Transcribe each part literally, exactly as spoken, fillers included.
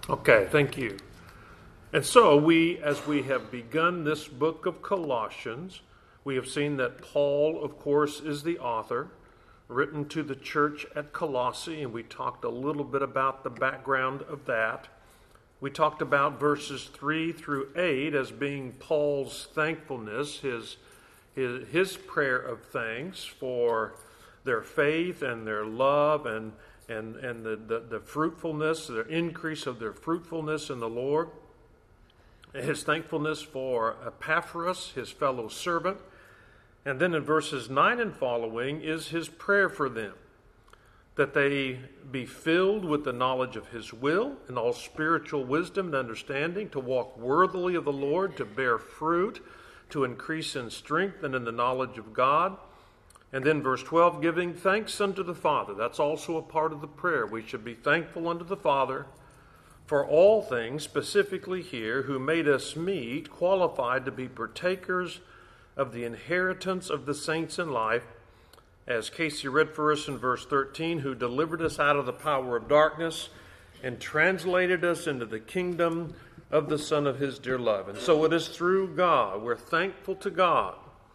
Okay, thank you. And so we, as we have begun this book of Colossians, we have seen that Paul, of course, is the author, written to the church at Colossae, and we talked a little bit about the background of that. We talked about verses three through eight as being Paul's thankfulness, his, his, his prayer of thanks for their faith and their love and and, and the, the, the fruitfulness, the increase of their fruitfulness in the Lord. His thankfulness for Epaphras, his fellow servant. And then in verses nine and following is his prayer for them, that they be filled with the knowledge of his will and all spiritual wisdom and understanding, to walk worthily of the Lord, to bear fruit, to increase in strength and in the knowledge of God. And then verse twelve, giving thanks unto the Father. That's also a part of the prayer. We should be thankful unto the Father for all things, specifically here, who made us meet, qualified to be partakers of the inheritance of the saints in life, as Casey read for us in verse thirteen, who delivered us out of the power of darkness and translated us into the kingdom of the Son of his dear love. And so it is through God. We're thankful to God,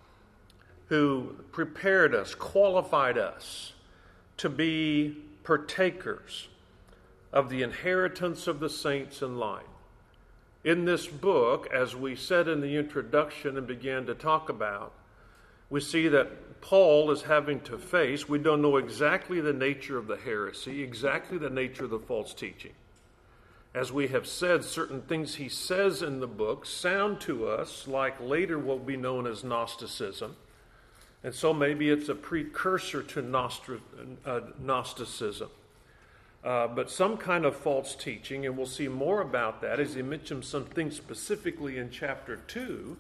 who prepared us, qualified us to be partakers of the inheritance of the saints in light. In this book, as we said in the introduction and began to talk about, we see that Paul is having to face, we don't know exactly the nature of the heresy, exactly the nature of the false teaching. As we have said, certain things he says in the book sound to us like later what will be known as Gnosticism. And so maybe it's a precursor to Nostri- uh, Gnosticism. Uh, but some kind of false teaching, and we'll see more about that as he mentions some things specifically in chapter two.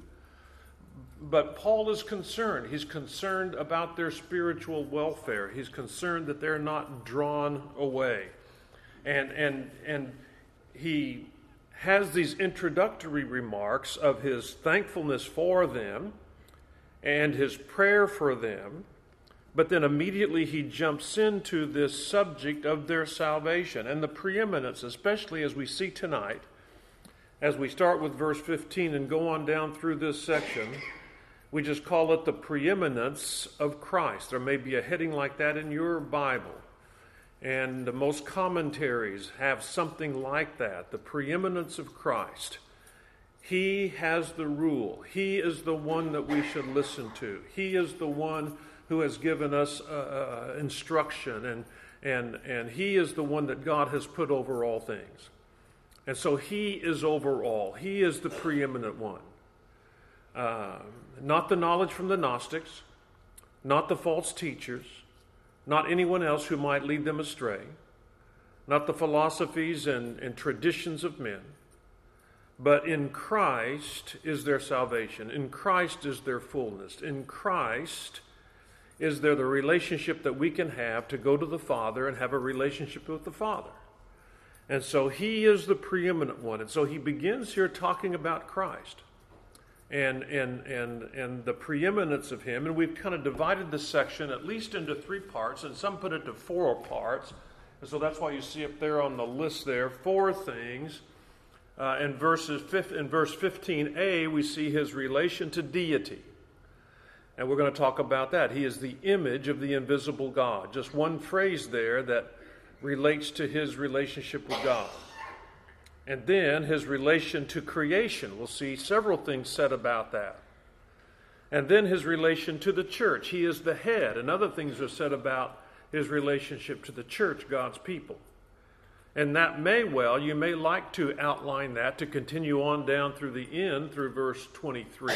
But Paul is concerned. He's concerned about their spiritual welfare. He's concerned that they're not drawn away. And, and, and he has these introductory remarks of his thankfulness for them and his prayer for them, but then immediately he jumps into this subject of their salvation and the preeminence, especially as we see tonight, as we start with verse fifteen and go on down through this section. We just call it the preeminence of Christ. There may be a heading like that in your Bible, and most commentaries have something like that, the preeminence of Christ. He has the rule. He is the one that we should listen to. He is the one who has given us uh, instruction, and, and, and he is the one that God has put over all things. And so he is over all. He is the preeminent one. Uh, not the knowledge from the Gnostics, not the false teachers, not anyone else who might lead them astray, not the philosophies and, and traditions of men. But in Christ is their salvation. In Christ is their fullness. In Christ is there the relationship that we can have to go to the Father and have a relationship with the Father. And so he is the preeminent one. And so he begins here talking about Christ and, and, and, and the preeminence of him. And we've kind of divided this section at least into three parts, and some put it to four parts. And so that's why you see up there on the list there, four things. Uh, in, verses, in verse fifteen a, we see his relation to deity. And we're going to talk about that. He is the image of the invisible God. Just one phrase there that relates to his relationship with God. And then his relation to creation. We'll see several things said about that. And then his relation to the church. He is the head. And other things are said about his relationship to the church, God's people. And that may well, you may like to outline that to continue on down through the end, through verse twenty-three.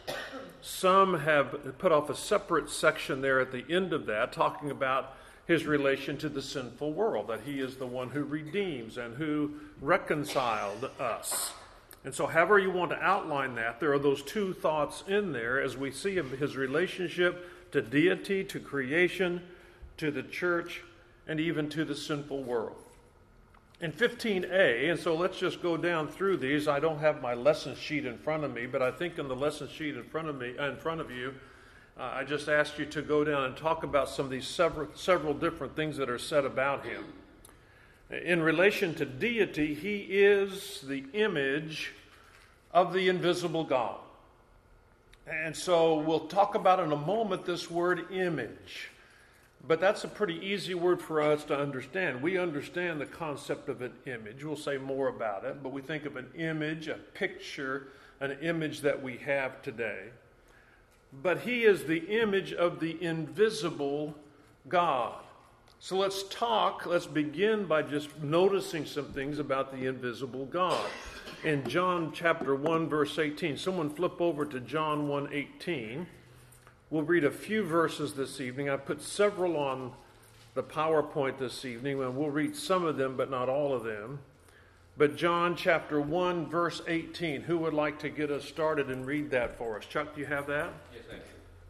Some have put off a separate section there at the end of that, talking about his relation to the sinful world, that he is the one who redeems and who reconciled us. And so however you want to outline that, there are those two thoughts in there as we see his relationship to deity, to creation, to the church, and even to the sinful world. In fifteen a, and so let's just go down through these. I don't have my lesson sheet in front of me, but I think in the lesson sheet in front of me, in front of you, uh, I just asked you to go down and talk about some of these several, several different things that are said about him. In relation to deity, he is the image of the invisible God. And so we'll talk about in a moment this word image. But that's a pretty easy word for us to understand. We understand the concept of an image. We'll say more about it, but we think of an image, a picture, an image that we have today. But he is the image of the invisible God. So let's talk, let's begin by just noticing some things about the invisible God. In John chapter one, verse eighteen, someone flip over to John one eighteen. We'll read a few verses this evening. I put several on the PowerPoint this evening, and we'll read some of them, but not all of them. But John chapter one, verse eighteen. Who would like to get us started and read that for us? Chuck, do you have that? Yes, I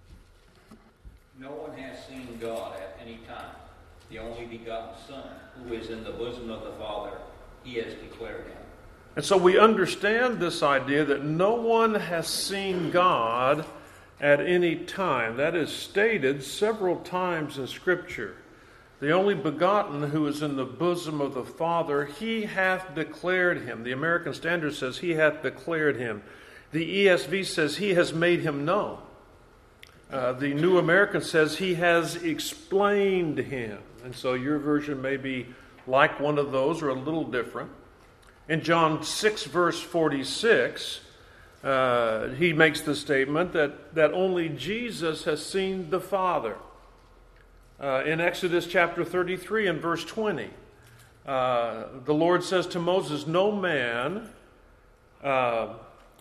do. No one has seen God at any time. The only begotten Son, who is in the bosom of the Father, he has declared him. And so we understand this idea that no one has seen God at any time. That is stated several times in Scripture. The only begotten who is in the bosom of the Father, he hath declared him. The American Standard says he hath declared him. The E S V says he has made him known. Uh, the New American says he has explained him. And so your version may be like one of those or a little different. In John six, verse forty-six, uh, he makes the statement that, that only Jesus has seen the Father. Uh, in Exodus chapter thirty-three and verse twenty, uh, the Lord says to Moses, No man, uh,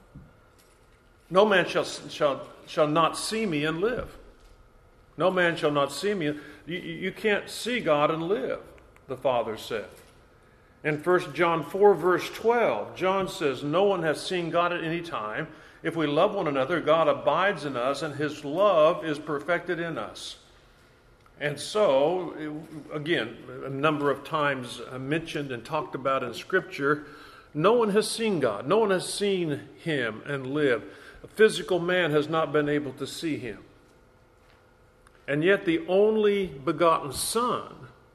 no man shall, shall, shall not see me and live. No man shall not see me. You, you can't see God and live, the Father said. In First John four, verse twelve, John says, No one has seen God at any time. If we love one another, God abides in us, and his love is perfected in us. And so, again, a number of times mentioned and talked about in Scripture, no one has seen God. No one has seen him and lived. A physical man has not been able to see him. And yet the only begotten Son,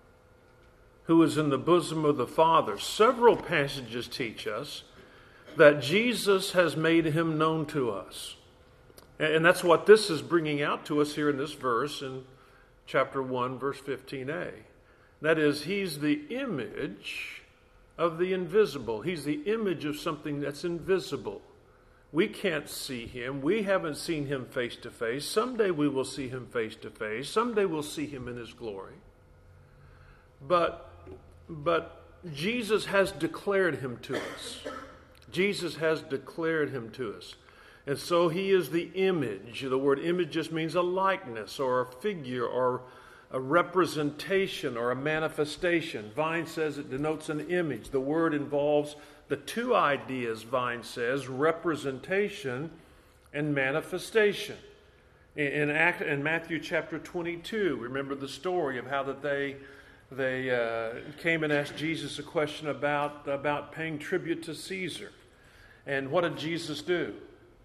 who is in the bosom of the Father, several passages teach us that Jesus has made him known to us. And that's what this is bringing out to us here in this verse in chapter one, verse fifteen a. That is, he's the image of the invisible. He's the image of something that's invisible. We can't see him. We haven't seen him face to face. Someday we will see him face to face. Someday we'll see him in his glory. But, but Jesus has declared him to us. Jesus has declared him to us. And so he is the image. The word image just means a likeness or a figure or a representation or a manifestation. Vine says it denotes an image. The word involves the two ideas, Vine says, representation and manifestation. In, in, in Matthew chapter twenty-two, remember the story of how that they, they uh, came and asked Jesus a question about, about paying tribute to Caesar. And what did Jesus do?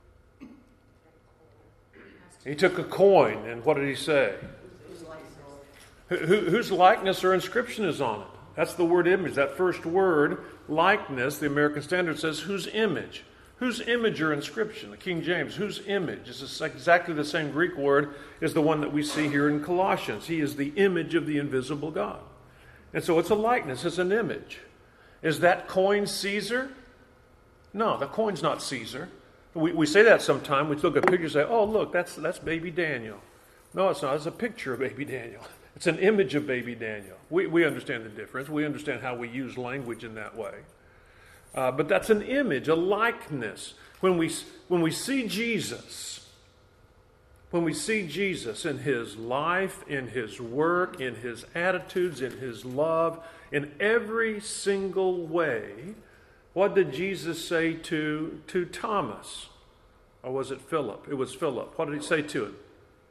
He took a coin, and what did he say? Who, whose likeness or inscription is on it? That's the word image. That first word, likeness, the American Standard says, whose image? Whose image or inscription? The King James, whose image? It's exactly the same Greek word as the one that we see here in Colossians. He is the image of the invisible God. And so it's a likeness, it's an image. Is that coin Caesar? No, the coin's not Caesar. We, we say that sometime. We look at pictures and say, oh, look, that's, that's baby Daniel. No, it's not. It's a picture of baby Daniel. It's an image of baby Daniel. We, we understand the difference. We understand how we use language in that way. Uh, but that's an image, a likeness. When we, when we see Jesus, when we see Jesus in his life, in his work, in his attitudes, in his love, in every single way, what did Jesus say to, to Thomas? Or was it Philip? It was Philip. What did he say to him?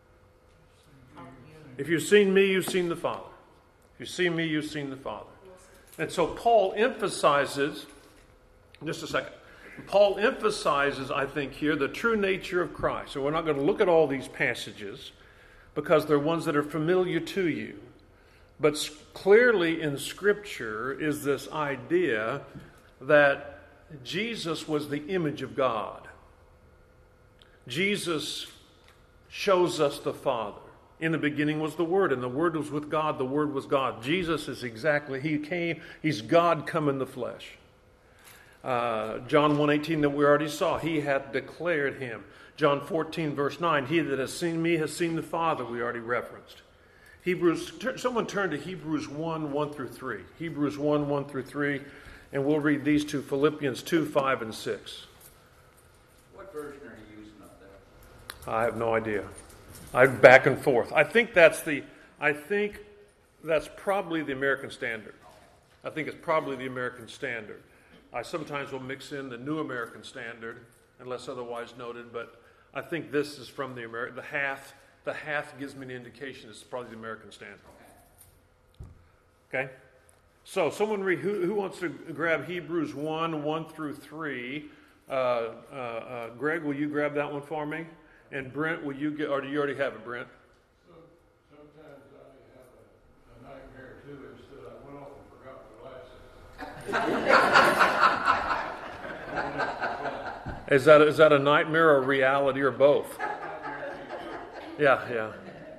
If you've seen me, you've seen the Father. If you've seen me, you've seen the Father. And so Paul emphasizes, just a second, Paul emphasizes, I think here, the true nature of Christ. So we're not going to look at all these passages because they're ones that are familiar to you. But s- clearly in Scripture is this idea that Jesus was the image of God. Jesus shows us the Father. In the beginning was the Word, and the Word was with God, the Word was God. Jesus is exactly, he came, he's God come in the flesh. Uh, John one eighteen that we already saw, he hath declared him. John fourteen verse nine, he that has seen me has seen the Father, we already referenced. Hebrews, someone turn to Hebrews one, one through three. Hebrews one, one through three, and we'll read these two, Philippians two, five, and six. What version are you using up there? I have no idea. I'm back and forth. I think that's the, I think that's probably the American Standard. I think it's probably the American Standard. I sometimes will mix in the New American Standard, unless otherwise noted, but I think this is from the American, the Hath, the Hath gives me an indication it's probably the American Standard. Okay? So, someone read, who, who wants to grab Hebrews one, one through three? Uh, uh, uh, Greg, will you grab that one for me? And Brent, will you get, or do you already have it, Brent? So, sometimes I have a, a nightmare too, and so I went off and forgot my glasses. Is that, is that a nightmare or reality or both? Yeah, yeah.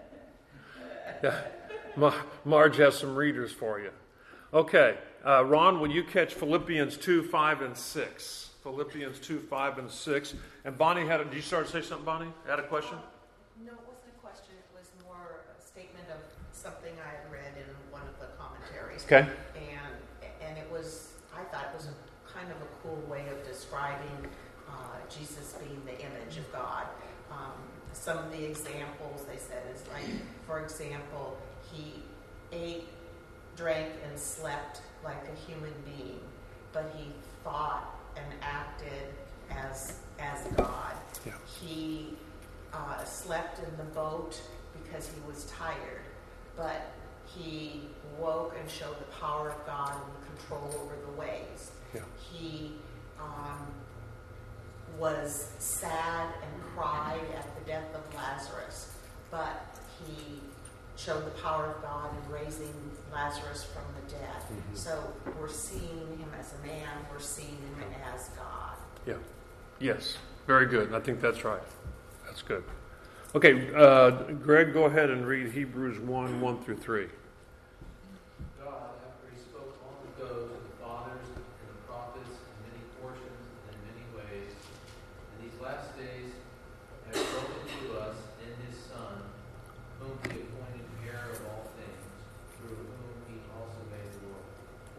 Yeah. Mar- Marge has some readers for you. Okay. Uh, Ron, will you catch Philippians two, five, and six? Philippians two, five, and six. And Bonnie, had a, did you start to say something, Bonnie? Had a question? No, it wasn't a question. It was more a statement of something I had read in one of the commentaries. Okay. And and it was, I thought it was a kind of a cool way of describing uh, Jesus being the image of God. Um, some of the examples they said is like, for example, he ate, drank, and slept like a human being, but he thought and acted as as God. Yeah. He uh, slept in the boat because he was tired, but he woke and showed the power of God and the control over the waves. Yeah. He um, was sad and cried at the death of Lazarus, but he showed the power of God in raising Lazarus from the dead. Mm-hmm. So we're seeing him as a man, we're seeing him as God. Yeah. Yes. Very good. I think that's right. That's good. Okay, uh, Greg, go ahead and read Hebrews one, one through three. God, after he spoke long ago to the fathers and the prophets in many portions and in many ways, in these last days has spoken to us in his Son, whom he appointed heir of all things, through whom he also made the world.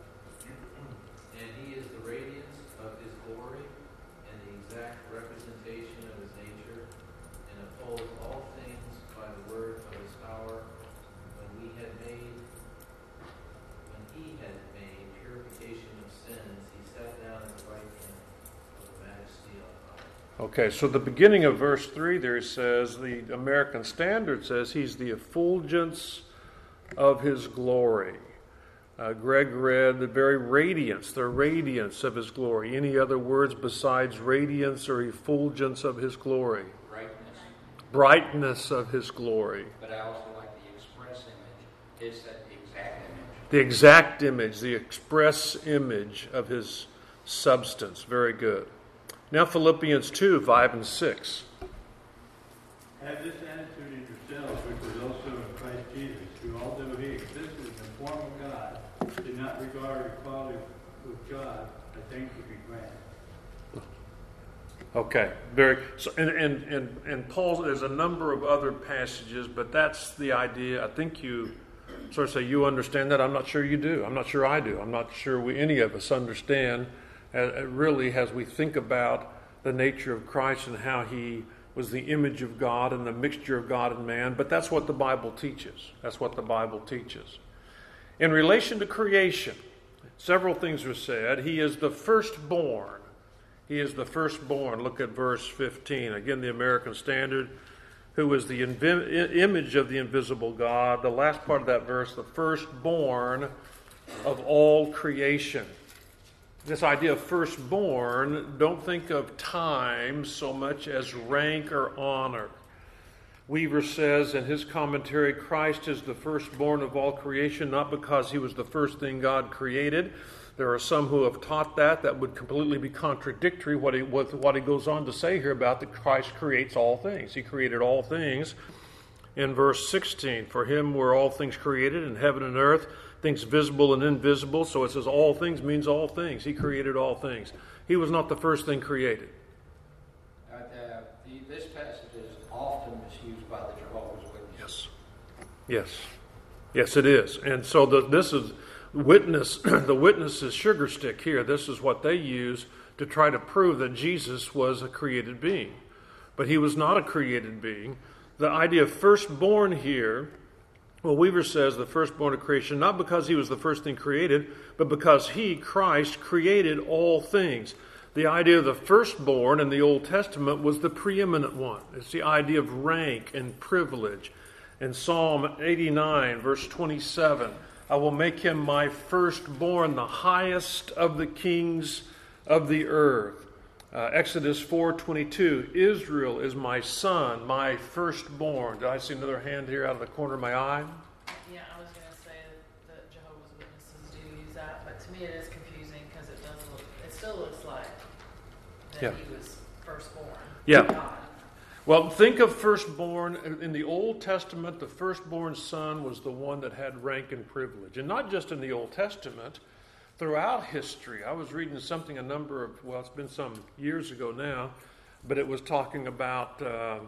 And he is the radiance of his glory and the exact representation of his nature, and upholds all things by the word of his power. When we had made, when he had made purification of sins, he sat down at the right hand of the Majesty on high. Okay, so the beginning of verse three there says, the American Standard says, he's the effulgence of his glory. Uh, Greg read the very radiance, the radiance of his glory. Any other words besides radiance or effulgence of his glory? Brightness. Brightness of his glory. But I also like the express image. Is that the exact image? The exact image, the express image of his substance. Very good. Now Philippians two, five, and six. Have this attitude in yourselves, which was also in Christ Jesus, who, although he existed in the form of God, did not regard equality with God a thing to be grasped. Okay, very. So, and, and and and Paul. There's a number of other passages, but that's the idea. I think you sort of say you understand that. I'm not sure you do. I'm not sure I do. I'm not sure we any of us understand. Uh, really, as we think about the nature of Christ and how he was the image of God and the mixture of God and man. But that's what the Bible teaches. That's what the Bible teaches. In relation to creation, several things are said. He is the firstborn. He is the firstborn. Look at verse fifteen. Again, the American Standard. Who is the invi- image of the invisible God. The last part of that verse, the firstborn of all creation. This idea of firstborn, don't think of time so much as rank or honor. Weaver says in his commentary, Christ is the firstborn of all creation, not because he was the first thing God created. There are some who have taught that. That would completely be contradictory what he, with what he goes on to say here about that Christ creates all things. He created all things. In verse sixteen, for him were all things created in heaven and earth, things visible and invisible. So it says all things means all things. He created all things. He was not the first thing created. Uh, the, the, this passage is often misused by the Jehovah's Witnesses. Yes. Yes. Yes, it is. And so the, this is witness, the witness's sugar stick here. This is what they use to try to prove that Jesus was a created being. But he was not a created being. The idea of firstborn here, well, Weaver says the firstborn of creation, not because he was the first thing created, but because he, Christ, created all things. The idea of the firstborn in the Old Testament was the preeminent one. It's the idea of rank and privilege. In Psalm eighty-nine, verse twenty-seven, I will make him my firstborn, the highest of the kings of the earth. Uh, Exodus four twenty-two, Israel is my son, my firstborn. Did I see another hand here out of the corner of my eye? Yeah, I was going to say that Jehovah's Witnesses do use that, but to me it is confusing because it does look, it still looks like that Yeah. he was firstborn. Yeah. God. Well, think of firstborn. In the Old Testament, the firstborn son was the one that had rank and privilege. And not just in the Old Testament, throughout history. I was reading something a number of, well, it's been some years ago now, but it was talking about, um,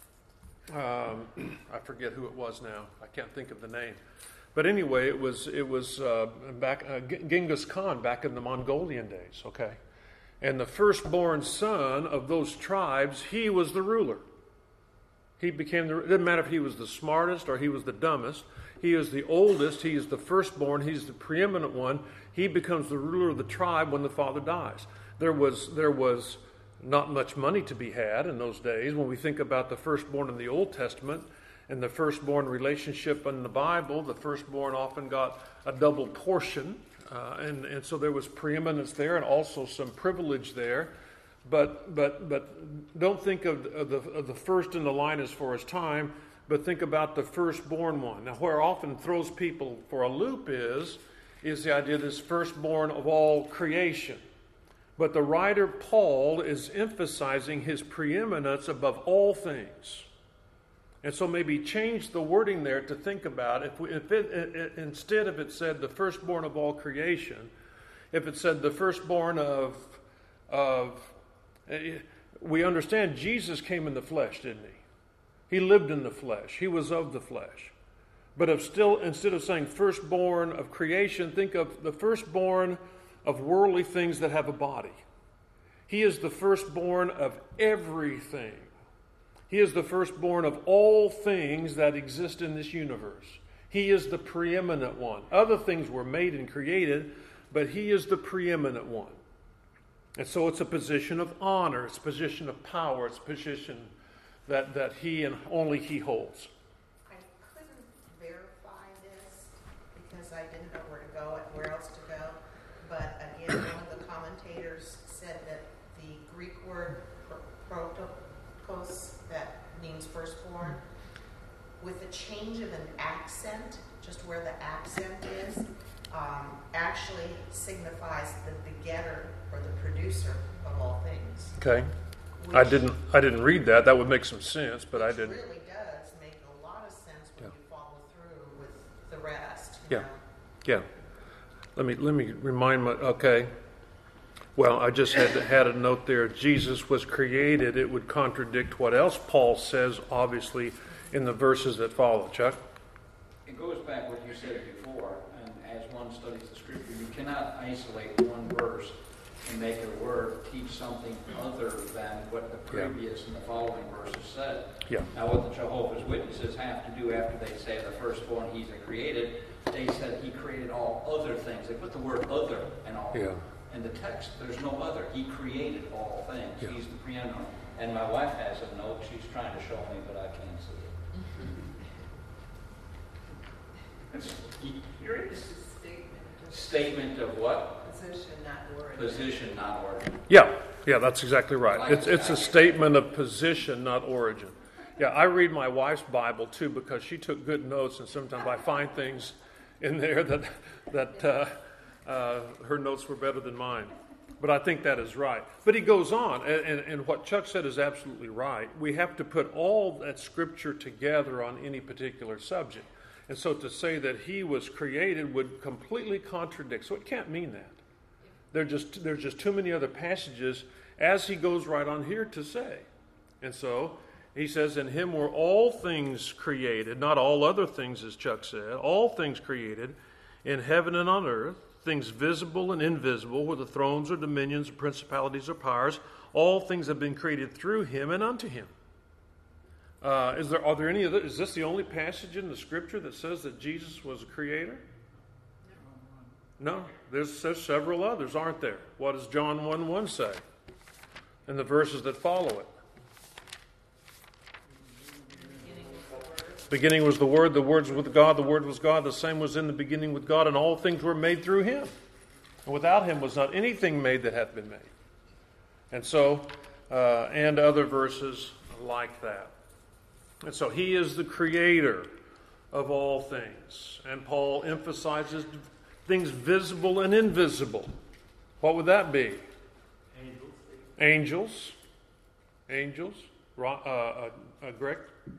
um, I forget who it was now. I can't think of the name. But anyway, it was it was uh, back uh, Genghis Khan back in the Mongolian days, okay? And the firstborn son of those tribes, he was the ruler. He became the, it didn't matter if he was the smartest or he was the dumbest. He is the oldest. He is the firstborn. He's the preeminent one. He becomes the ruler of the tribe when the father dies. There was there was not much money to be had in those days. When we think about the firstborn in the Old Testament and the firstborn relationship in the Bible, the firstborn often got a double portion. Uh, and, and so there was preeminence there and also some privilege there. But but but don't think of, of, the, of the first in the line as far as time, but think about the firstborn one. Now, where often throws people for a loop is, is the idea of this firstborn of all creation. But the writer Paul is emphasizing his preeminence above all things. And so maybe change the wording there to think about, if, we, if it, it, it instead of it said the firstborn of all creation, if it said the firstborn of, of we understand Jesus came in the flesh, didn't he? He lived in the flesh. He was of the flesh. But if still, instead of saying firstborn of creation, think of the firstborn of worldly things that have a body. He is the firstborn of everything. He is the firstborn of all things that exist in this universe. He is the preeminent one. Other things were made and created, but he is the preeminent one. And so it's a position of honor. It's a position of power. It's a position that, that he and only he holds. I couldn't verify this because I didn't know where to go and where else to go. But again, one of the commentators said that the Greek word protokos, that means firstborn, with a change of an accent, just where the accent is, um, actually signifies the begetter or the producer of all things. Okay. I didn't I didn't read that. That would make some sense, but I didn't. It really does make a lot of sense when Yeah. you follow through with the rest. Yeah. You know? Yeah. Let me let me remind my okay. Well, I just had had a note there. Jesus was created. It would contradict what else Paul says, obviously, in the verses that follow. Chuck? It goes back what you said before, and as one studies the scripture, you cannot isolate one verse and make a word teach something other than what the previous and the following verses said. Yeah. Now, what the Jehovah's Witnesses have to do after they say the firstborn he's a created, they said he created all other things. They put the word other in all. Yeah. In the text, there's no other. He created all things. Yeah. He's the preeminent. And my wife has a note she's trying to show me, but I can't see it. It's, here it is. Statement of what? Position, not origin. Position, not origin. Yeah. Yeah, that's exactly right. It's it's a statement of position, not origin. Yeah, I read my wife's Bible too because she took good notes, and sometimes I find things in there that that uh, uh, her notes were better than mine. But I think that is right. But he goes on, and, and, and what Chuck said is absolutely right. We have to put all that Scripture together on any particular subject. And so to say that he was created would completely contradict. So it can't mean that. There just, there's just too many other passages, as he goes right on here to say. And so he says, in him were all things created, not all other things, as Chuck said, all things created in heaven and on earth, things visible and invisible, whether thrones or dominions or principalities or powers, all things have been created through him and unto him. Uh, is there, are there any other, is this the only passage in the Scripture that says that Jesus was a creator? No, there's, there's several others, aren't there? What does John one one say? And the verses that follow it. Beginning was the Word, the Word was with God, the Word was God, the same was in the beginning with God, and all things were made through him. And without him was not anything made that hath been made. And so, uh, and other verses like that. And so he is the creator of all things. And Paul emphasizes things visible and invisible. What would that be? Angels. Angels. Angels. Uh, uh, uh, Greg?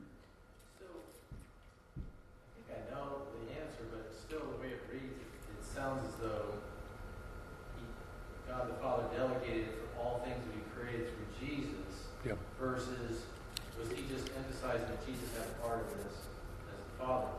I know the answer, but still the way it reads, it, it sounds as though he, God the Father delegated it for all things to be created through Jesus, Yep. versus was he just emphasizing that Jesus had a part of this as the Father?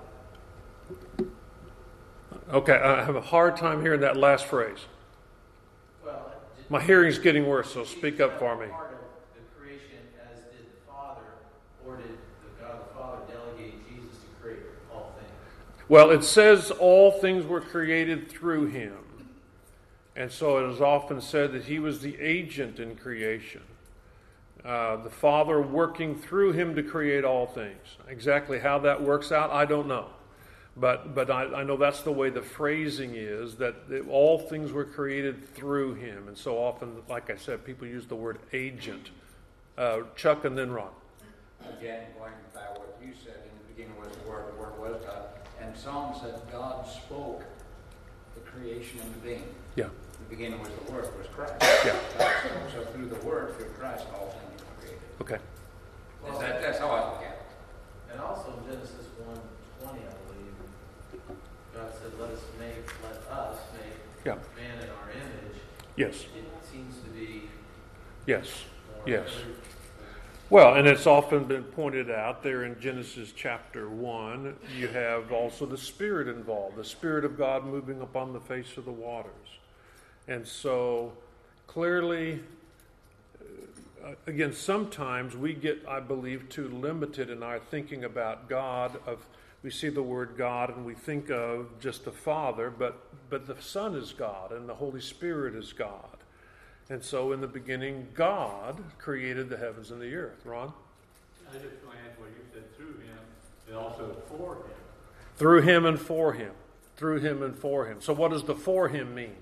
Okay, I have a hard time hearing that last phrase. Well, j- My hearing's getting worse, so Jesus speak up had for a me. part of the creation as did the Father, or did the God the Father delegate Jesus to create all things? Well, it says all things were created through him. And so it is often said that he was the agent in creation. Uh, the Father working through him to create all things. Exactly how that works out, I don't know. But but I, I know that's the way the phrasing is, that it, all things were created through him. And so often, like I said, people use the word agent. Uh, Chuck and then Ron. Again, going by what you said, in the beginning was the Word, the Word was God. And Psalm said God spoke the creation into being. Yeah. The beginning was the Word, was Christ. Yeah. So through the Word, through Christ, all things were created. Okay. Is that, that's how I look at it. And also in Genesis one twenty, I believe, God said, let us make, let us make Yeah. man in our image. Yes. It seems to be Yes. more Yes. true. Well, and it's often been pointed out there in Genesis chapter one, you have also the Spirit involved, the Spirit of God moving upon the face of the waters. And so clearly, uh, again, sometimes we get, I believe, too limited in our thinking about God. Of we see the word God and we think of just the Father, but but the Son is God and the Holy Spirit is God. And so in the beginning, God created the heavens and the earth. Ron? I just want to add what you said through him, and also for him. Through him and for him. Through him and for him. So what does the for him mean?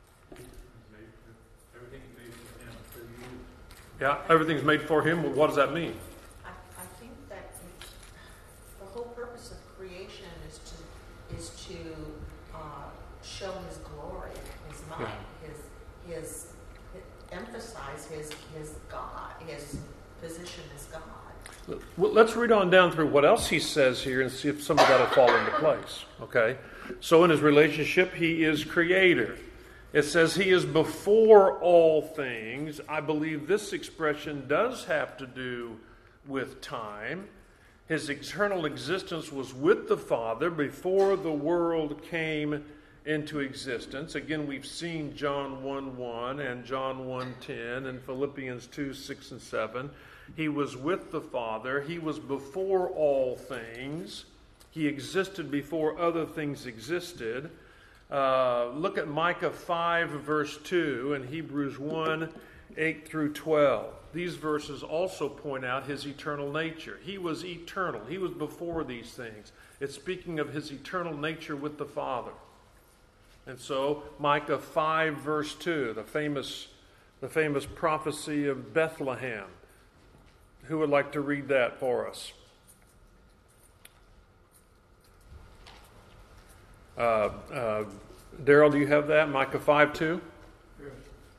Everything's made for him, for you. Yeah, everything's made for him. Well, what does that mean? I, I think that the whole purpose of creation is to is to uh, show his glory, his might, his his emphasize his his God, his position as God. Well, let's read on down through what else he says here and see if some of that will fall into place. Okay? So in his relationship, he is creator. It says he is before all things. I believe this expression does have to do with time. His eternal existence was with the Father before the world came into existence. Again, we've seen John one one and John one ten and Philippians two six and seven. He was with the Father. He was before all things. He existed before other things existed. Uh, look at Micah five, verse two, and Hebrews one, eight through twelve. These verses also point out his eternal nature. He was eternal. He was before these things. It's speaking of his eternal nature with the Father. And so, Micah five, verse two, the famous, the famous prophecy of Bethlehem. Who would like to read that for us? Uh, uh, Daryl, do you have that? Micah five two? Yes.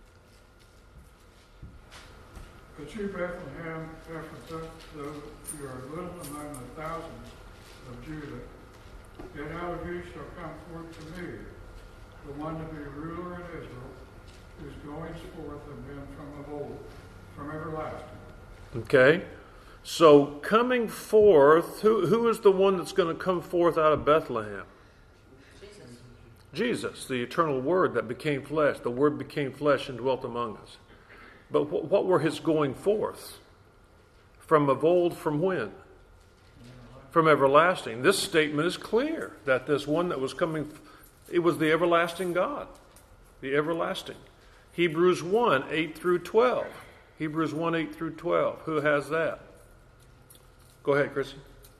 But you, Bethlehem, Ephrathah, though you are little among the thousands of Judah, yet out of you shall come forth to me the one to be ruler in Israel, whose goings forth have been from of old, from everlasting. Okay. So coming forth, who, who is the one that's going to come forth out of Bethlehem? Jesus. Jesus, the eternal Word that became flesh. The Word became flesh and dwelt among us. But wh- what were his going forth? From of old, from when? From everlasting. This statement is clear that this one that was coming, it was the everlasting God. The everlasting. Hebrews one, eight through twelve. Hebrews one, eight through twelve. Who has that? Go ahead, Chrissy.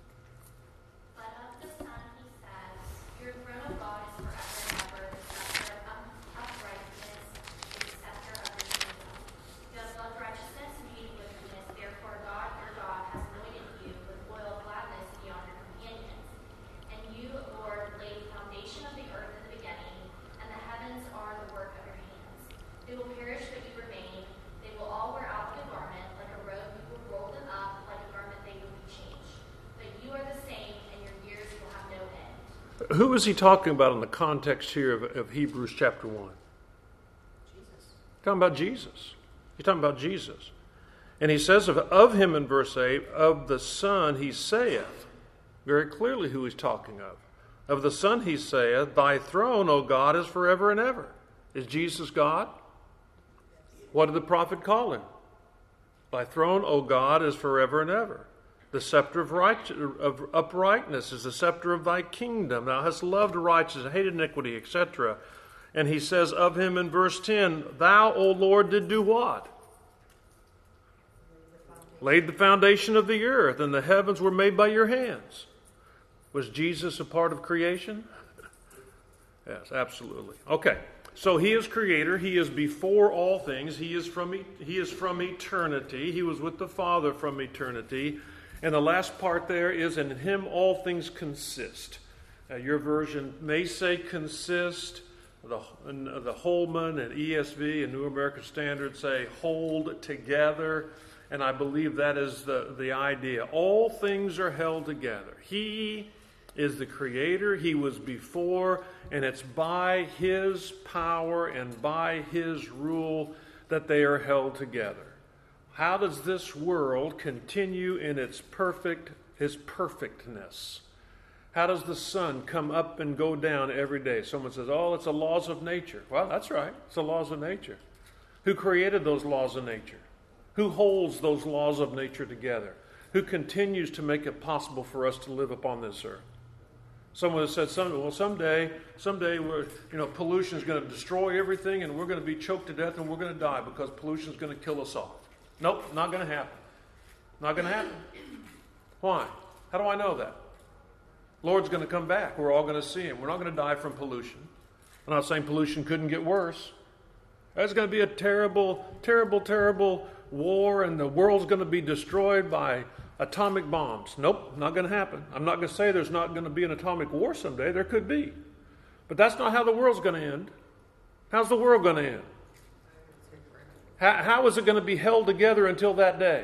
But of the Son he says, your throne, O God, is forever and ever. The scepter of uprightness is the scepter of your kingdom. You have loved righteousness and hated wickedness. Therefore God, your God, has anointed you with oil of gladness beyond your companions. And you, Lord, laid the foundation of the earth in the beginning, and the heavens are the work of your hands. They will perish, but you remain. They will all wear out like a garment. Like a robe, you will roll them up. Like a garment, they will be changed. But you are the same, and your years will have no end. Who is he talking about in the context here of, of Hebrews chapter one? Jesus. Talking about Jesus. He's talking about Jesus. And he says of, of him in verse eight, of the Son he saith, very clearly who he's talking of. Of the Son he saith, thy throne, O God, is forever and ever. Is Jesus God? What did the prophet call him? Thy throne, O God, is forever and ever. The scepter of, right, of uprightness is the scepter of thy kingdom. Thou hast loved righteousness, hated iniquity, et cetera. And he says of him in verse ten, thou, O Lord, did do what? Laid the foundation of the earth, and the heavens were made by your hands. Was Jesus a part of creation? Yes, absolutely. Okay, so he is creator. He is before all things. He is from e- he is from eternity. He was with the Father from eternity. And the last part there is, in him all things consist. Uh, your version may say consist. The, and the Holman and E S V and New American Standard say hold together. And I believe that is the, the idea. All things are held together. He is the creator. He was before, and it's by his power and by his rule that they are held together. How does this world continue in its perfect, his perfectness? How does the sun come up and go down every day? Someone says, oh, it's the laws of nature. Well, that's right. It's the laws of nature. Who created those laws of nature? Who holds those laws of nature together? Who continues to make it possible for us to live upon this earth? Someone has said, some, well, someday, someday, we're, you know, pollution is going to destroy everything, and we're going to be choked to death, and we're going to die because pollution is going to kill us all. Nope, not going to happen. Not going to happen. Why? How do I know that? Lord's going to come back. We're all going to see him. We're not going to die from pollution. I'm not saying pollution couldn't get worse. There's going to be a terrible, terrible, terrible war, and the world's going to be destroyed by atomic bombs. Nope, not going to happen. I'm not going to say there's not going to be an atomic war someday. There could be. But that's not how the world's going to end. How's the world going to end? How, how is it going to be held together until that day?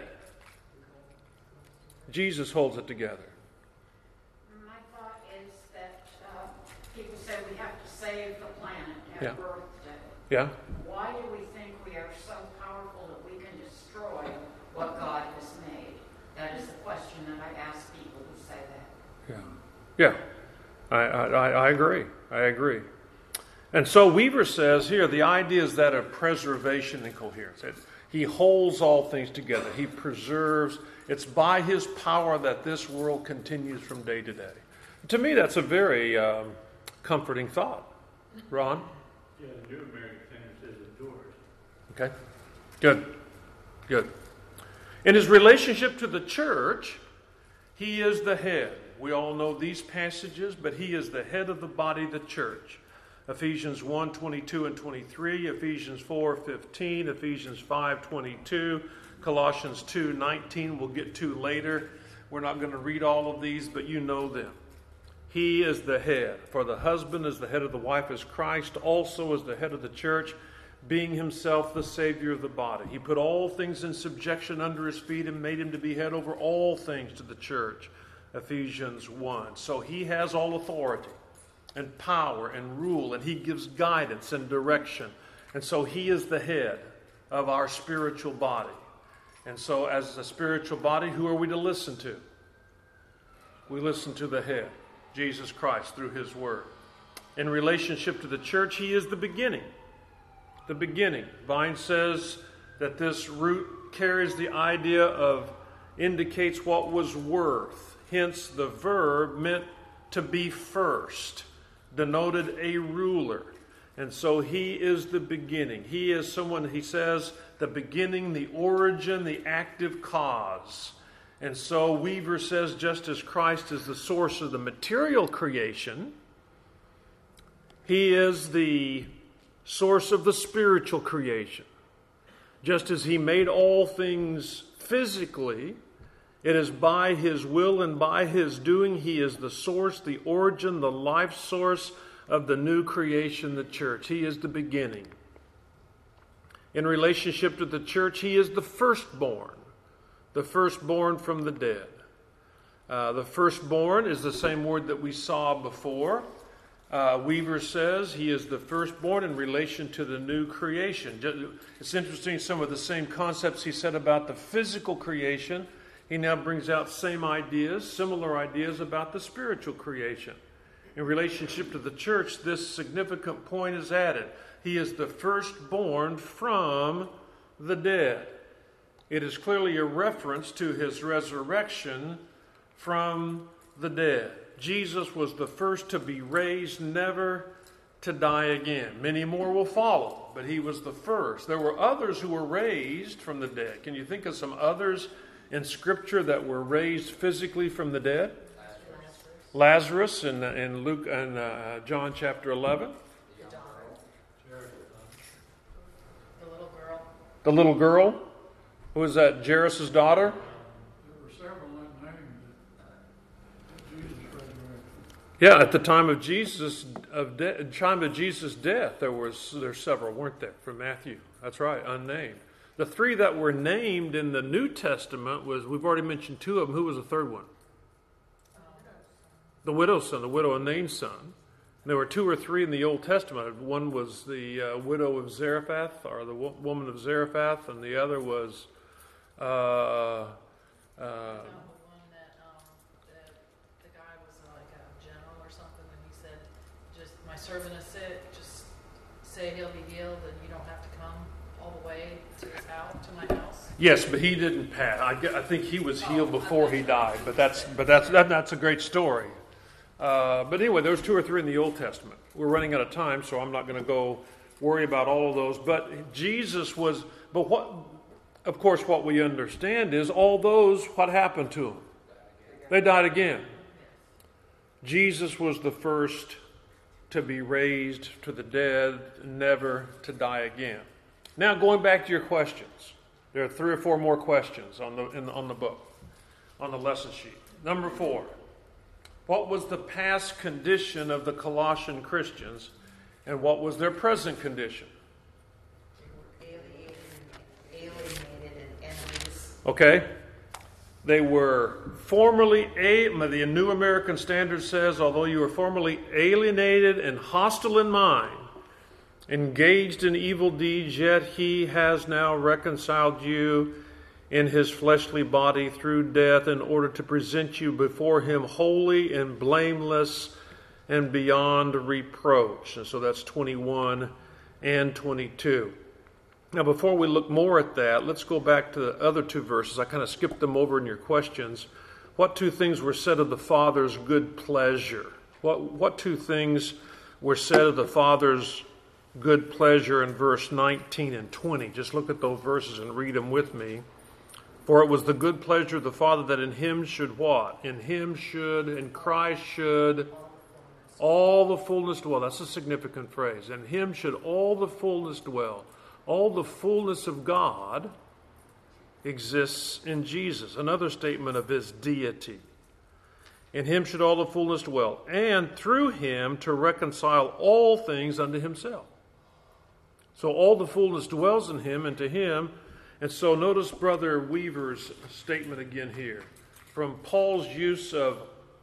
Jesus holds it together. My thought is that uh, people say we have to save the planet, have Yeah. Earth Day. Yeah? Why do we think we are so powerful that we can destroy what God has made? That is the question that I ask people who say that. Yeah. Yeah. I, I, I agree. I agree. And so Weaver says here, the idea is that of preservation and coherence. It, he holds all things together. He preserves. It's by his power that this world continues from day to day. To me, that's a very um, comforting thought. Ron? Yeah, the New American Standard says endures. Okay. Good. Good. In his relationship to the church, he is the head. We all know these passages, but he is the head of the body, the church. Ephesians one, twenty-two and twenty-three, Ephesians four, fifteen, Ephesians five, twenty-two, Colossians two nineteen we'll get to later. We're not going to read all of these, but you know them. He is the head. For the husband is the head of the wife, as Christ also is the head of the church, being himself the Savior of the body. He put all things in subjection under his feet and made him to be head over all things to the church. Ephesians one. So he has all authority and power and rule, and he gives guidance and direction. And so he is the head of our spiritual body. And so as a spiritual body, who are we to listen to? We listen to the head, Jesus Christ, through his word. In relationship to the church, he is the beginning. The beginning. Vine says that this root carries the idea of, indicates what was worth. Hence, the verb meant to be first, denoted a ruler. And so he is the beginning. He is someone, he says, the beginning, the origin, the active cause. And so Weaver says, just as Christ is the source of the material creation, he is the source of the spiritual creation. Just as he made all things physically, it is by his will and by his doing he is the source, the origin, the life source of the new creation, the church. He is the beginning. In relationship to the church, he is the firstborn, the firstborn from the dead. Uh, the firstborn is the same word that we saw before. Uh, Weaver says he is the firstborn in relation to the new creation. It's interesting, some of the same concepts he said about the physical creation, he now brings out same ideas, similar ideas about the spiritual creation. In relationship to the church, this significant point is added. He is the firstborn from the dead. It is clearly a reference to his resurrection from the dead. Jesus was the first to be raised, never to die again. Many more will follow, but he was the first. There were others who were raised from the dead. Can you think of some others in Scripture that were raised physically from the dead? Lazarus, Lazarus in, in Luke and uh, John chapter eleven. The little girl. The little girl. Who was that? Jairus' daughter? There were several unnamed that Jesus resurrected. Yeah, at the time of Jesus of de- time of Jesus' death, there was there's several, weren't there, from Matthew? That's right, unnamed. The three that were named in the New Testament was, we've already mentioned two of them. Who was the third one? The widow's son, the widow and named son. And there were two or three in the Old Testament. One was the uh, widow of Zarephath, or the wo- woman of Zarephath, and the other was uh, uh, The one that um, the, the guy was like a general or something, and he said, "Just my servant is sick. Just say he'll be healed, and you don't have to come all the way to his house, to my house." yes, but he didn't pass. I, get- I think he was healed before he died. But that's but that's that, that's a great story. Uh, but anyway, there's two or three in the Old Testament. We're running out of time, so I'm not going to go worry about all of those. But Jesus was. But what? Of course, what we understand is all those. What happened to them? They died again. Jesus was the first to be raised to the dead, never to die again. Now, going back to your questions, there are three or four more questions on the in, on the book, on the lesson sheet. Number four. What was the past condition of the Colossian Christians, and what was their present condition? They were alienated, alienated and enemies. Okay? They were formerly, a, the New American Standard says, although you were formerly alienated and hostile in mind, engaged in evil deeds, yet he has now reconciled you in his fleshly body through death in order to present you before him holy and blameless and beyond reproach. And so that's twenty-one and twenty-two. Now, before we look more at that, let's go back to the other two verses. I kind of skipped them over in your questions. What two things were said of the Father's good pleasure? What, what two things were said of the Father's good pleasure in verse nineteen and twenty? Just look at those verses and read them with me. For it was the good pleasure of the Father that in him should what? In him should, in Christ should, all the fullness dwell. That's a significant phrase. In him should all the fullness dwell. All the fullness of God exists in Jesus, another statement of his deity. In him should all the fullness dwell, and through him to reconcile all things unto himself. So all the fullness dwells in him and to him. And so notice Brother Weaver's statement again here. From Paul's use of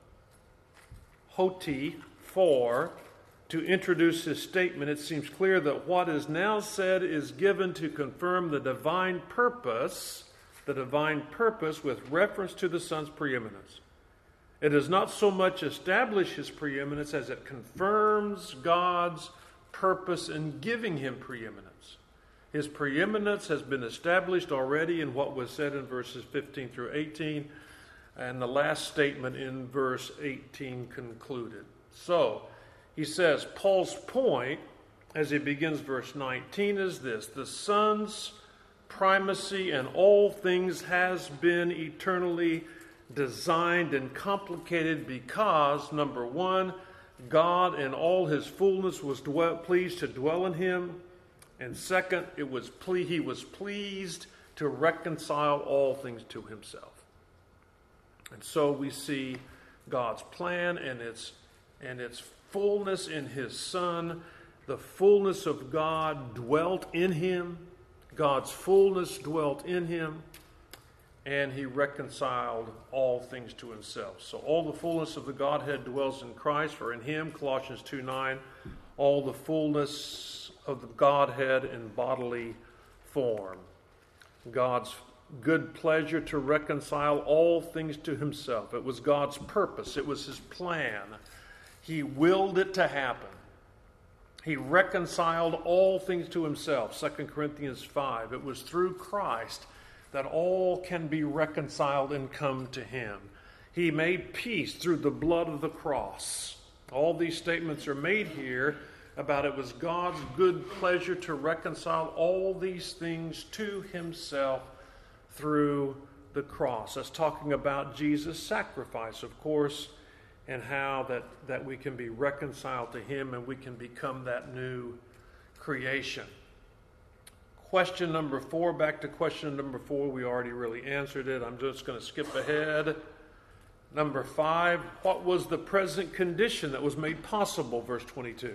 hoti, for, to introduce his statement, it seems clear that what is now said is given to confirm the divine purpose, the divine purpose with reference to the Son's preeminence. It does not so much establish his preeminence as it confirms God's purpose in giving him preeminence. His preeminence has been established already in what was said in verses fifteen through eighteen, and the last statement in verse eighteen concluded. So, he says, Paul's point, as he begins verse nineteen, is this: the Son's primacy in all things has been eternally designed and complicated because, number one, God in all his fullness was dwell, pleased to dwell in him. And second, it was ple- he was pleased to reconcile all things to himself. And so we see God's plan and its, and its fullness in his Son. The fullness of God dwelt in him. God's fullness dwelt in him. And he reconciled all things to himself. So all the fullness of the Godhead dwells in Christ, for in him, Colossians two nine, all the fullness of the Godhead in bodily form. God's good pleasure to reconcile all things to himself. It was God's purpose. It was his plan. He willed it to happen. He reconciled all things to himself. Second Corinthians five. It was through Christ that all can be reconciled and come to him. He made peace through the blood of the cross. All these statements are made here about it was God's good pleasure to reconcile all these things to himself through the cross. That's talking about Jesus' sacrifice, of course, and how that, that we can be reconciled to him and we can become that new creation. Question number four, back to question number four. We already really answered it. I'm just going to skip ahead. Number five, what was the present condition that was made possible? Verse twenty-two.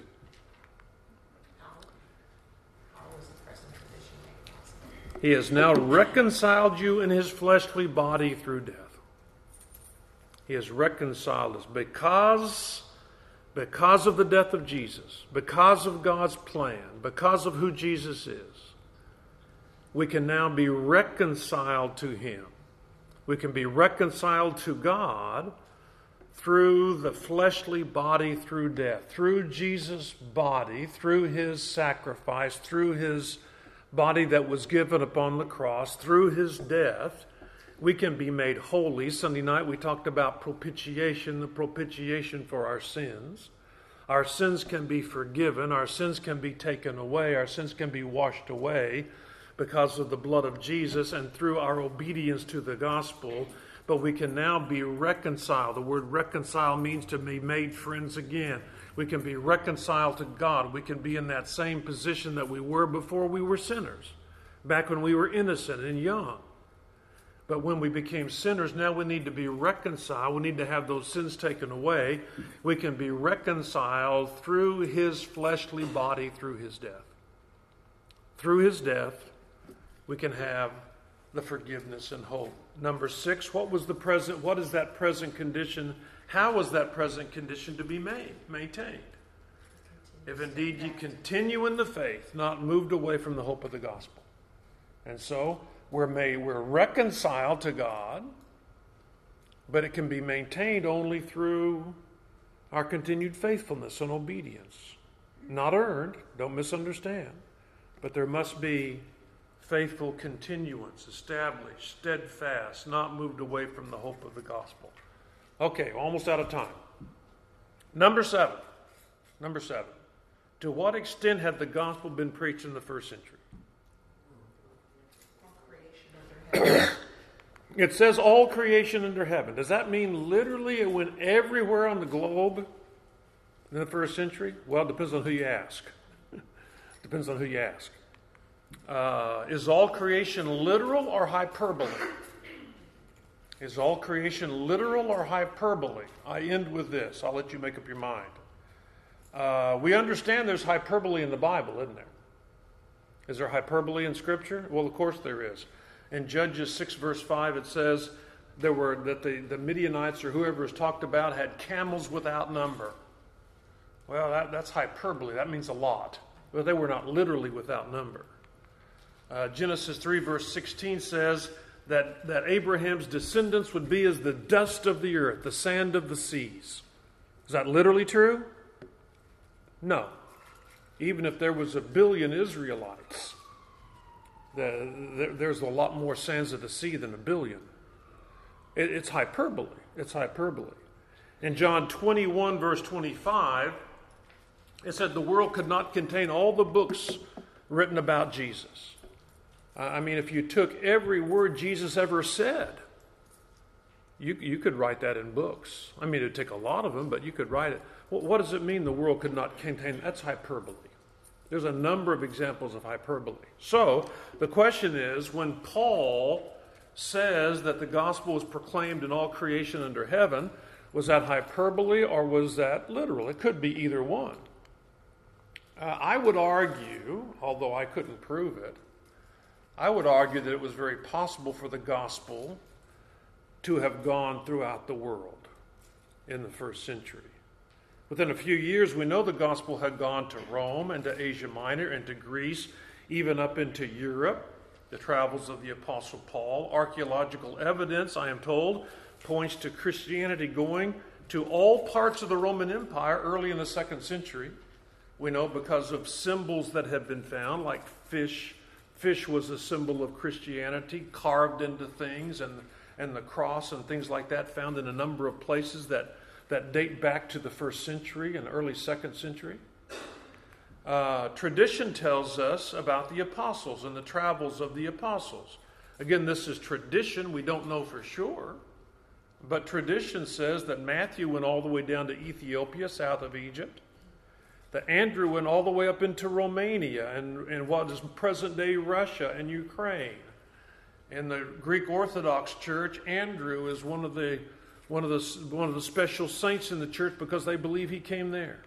How, how was the present condition made possible? He has now reconciled you in his fleshly body through death. He has reconciled us because, because of the death of Jesus, because of God's plan, because of who Jesus is. We can now be reconciled to him. We can be reconciled to God through the fleshly body through death, through Jesus' body, through his sacrifice, through his body that was given upon the cross, through his death. We can be made holy. Sunday night we talked about propitiation, the propitiation for our sins. Our sins can be forgiven. Our sins can be taken away. Our sins can be washed away because of the blood of Jesus and through our obedience to the gospel. But we can now be reconciled. The word reconcile means to be made friends again. We can be reconciled to God. We can be in that same position that we were before we were sinners, back when we were innocent and young. But when we became sinners, now we need to be reconciled. We need to have those sins taken away. We can be reconciled through his fleshly body, through his death. Through his death, we can have the forgiveness and hope. Number six, what was the present, what is that present condition? How was that present condition to be made, maintained? If indeed ye continue in the faith, not moved away from the hope of the gospel. And so we're made, we're reconciled to God, but it can be maintained only through our continued faithfulness and obedience. Not earned, don't misunderstand, but there must be faithful continuance, established, steadfast, not moved away from the hope of the gospel. Okay, almost out of time. Number seven. Number seven. To what extent had the gospel been preached in the first century? All creation under heaven. It says all creation under heaven. Does that mean literally it went everywhere on the globe in the first century? Well, it depends on who you ask. Depends on who you ask. Uh, is all creation literal or hyperbole? Is all creation literal or hyperbole? I end with this. I'll let you make up your mind. Uh, we understand there's hyperbole in the Bible, isn't there? Is there hyperbole in Scripture? Well, of course there is. In Judges six, verse five, it says there were that the, the Midianites or whoever is talked about had camels without number. Well, that, that's hyperbole. That means a lot. But they were not literally without number. Uh, Genesis three, verse sixteen says that, that Abraham's descendants would be as the dust of the earth, the sand of the seas. Is that literally true? No. Even if there was a billion Israelites, the, the, there's a lot more sands of the sea than a billion. It, it's hyperbole. It's hyperbole. In John twenty-one, verse twenty-five, it said the world could not contain all the books written about Jesus. I mean, if you took every word Jesus ever said, you, you could write that in books. I mean, it would take a lot of them, but you could write it. Well, what does it mean the world could not contain? That's hyperbole. There's a number of examples of hyperbole. So, the question is, when Paul says that the gospel was proclaimed in all creation under heaven, was that hyperbole or was that literal? It could be either one. Uh, I would argue, although I couldn't prove it, I would argue that it was very possible for the gospel to have gone throughout the world in the first century. Within a few years, we know the gospel had gone to Rome and to Asia Minor and to Greece, even up into Europe, the travels of the Apostle Paul. Archaeological evidence, I am told, points to Christianity going to all parts of the Roman Empire early in the second century. We know because of symbols that have been found, like fish. Fish was a symbol of Christianity, carved into things, and, and the cross and things like that found in a number of places that, that date back to the first century and early second century. Uh, tradition tells us about the apostles and the travels of the apostles. Again, this is tradition. We don't know for sure. But tradition says that Matthew went all the way down to Ethiopia, south of Egypt. That Andrew went all the way up into Romania and, and what is present-day Russia and Ukraine. In the Greek Orthodox Church, Andrew is one of the one of the one of the special saints in the church because they believe he came there.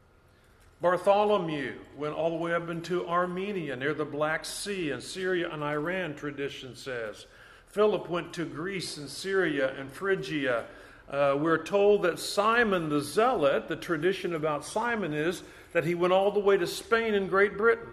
Bartholomew went all the way up into Armenia, near the Black Sea, and Syria and Iran, tradition says. Philip went to Greece and Syria and Phrygia. Uh, we're told that Simon the Zealot, the tradition about Simon is that he went all the way to Spain and Great Britain.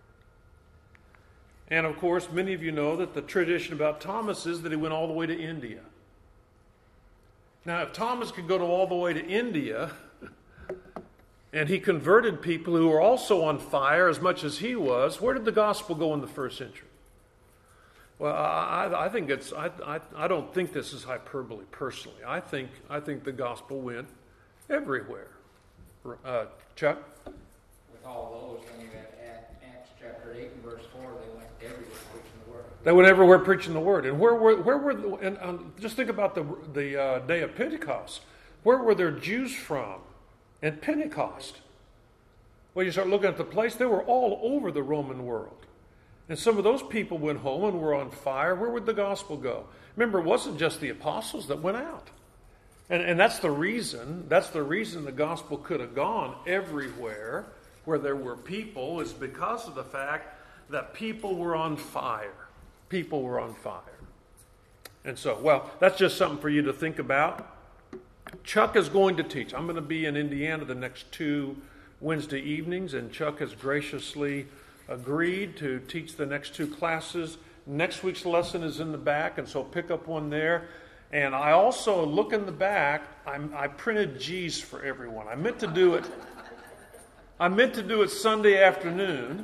And of course, many of you know that the tradition about Thomas is that he went all the way to India. Now, if Thomas could go to all the way to India, and he converted people who were also on fire as much as he was, where did the gospel go in the first century? Well, I, I think it's. I, I, I don't think this is hyperbole personally. I think I think the gospel went everywhere. Uh, Chuck? With all those, then you have Acts chapter eight and verse four. They went everywhere preaching the word. They went everywhere preaching the word. And where were where were the, and um, just think about the the uh, day of Pentecost. Where were there Jews from at Pentecost? Well, you start looking at the place. They were all over the Roman world. And some of those people went home and were on fire. Where would the gospel go? Remember, it wasn't just the apostles that went out. And, and that's the reason, that's the reason the gospel could have gone everywhere where there were people, is because of the fact that people were on fire. People were on fire. And so, well, that's just something for you to think about. Chuck is going to teach. I'm going to be in Indiana the next two Wednesday evenings, and Chuck has graciously agreed to teach the next two classes. Next week's lesson is in the back, and so pick up one there. And I also, look in the back, I'm, I printed G's for everyone. I meant to do it, I meant to do it Sunday afternoon,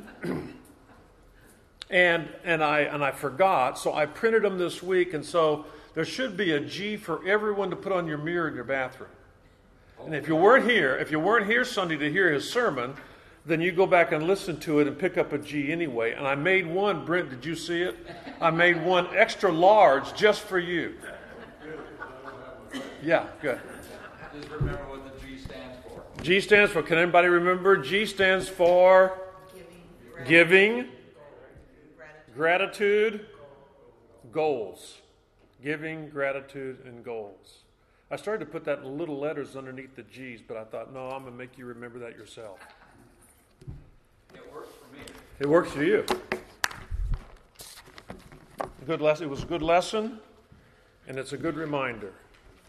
and and I and I forgot, so I printed them this week, and so there should be a G for everyone to put on your mirror in your bathroom. And if you weren't here, if you weren't here Sunday to hear his sermon, then you go back and listen to it and pick up a G anyway. And I made one, Brent, did you see it? I made one extra large just for you. Yeah, good. Just remember what the G stands for. G stands for, can anybody remember? G stands for Giving. giving, Gratitude, goals. Giving, gratitude, and goals. I started to put that in little letters underneath the G's, but I thought, no, I'm going to make you remember that yourself. It works for me. It works for you. Good lesson. It was a good lesson, and it's a good reminder.